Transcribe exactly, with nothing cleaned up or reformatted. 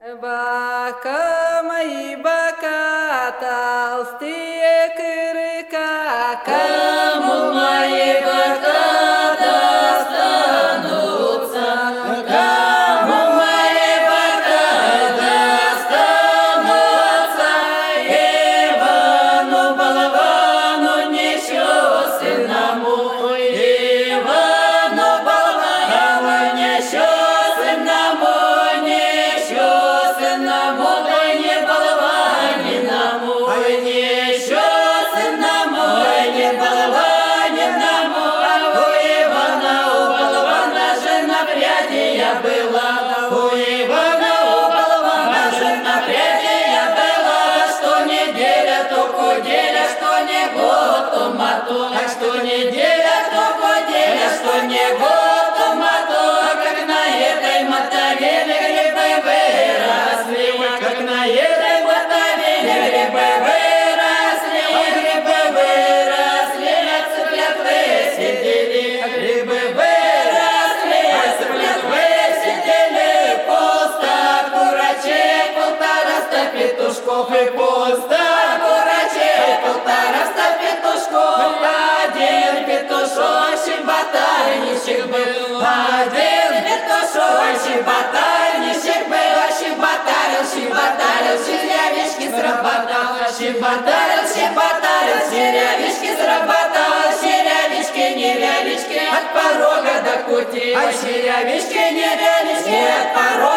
Бока мои, бока, толстые крыка, кому мои бока достанутся, кому мои бока достанутся, Ивану Балавану несчастному, Ивану Балавану несчастному, несчастному, ой, не балаваниному, ой, несчастному, ой, не балаваниному, а у Ивана, у балавана жена прядия была, у Ивана, у балавана жена прядия была, что неделя, то куделя, что не год, то моток, а что неделя, то куделя, что не год, то моток, как на этой мотовиле грибы выросли, как на этой мотовиле грибы выросли, грибы выросли, а цыплят высидели, грибы выросли, а цыплят высидели, пусто курачей, полтораста петушков и пусто курачей, полтораста петушков, один петушок щеботарничек был, один петушок щеботарничек был, щеботарил, щеботарил, черявишки сработал, щеботарил, щеботарил, черявишки сработал, черявишки, нерявишки, от порога до кути, а черявишки, нерявишки, от порога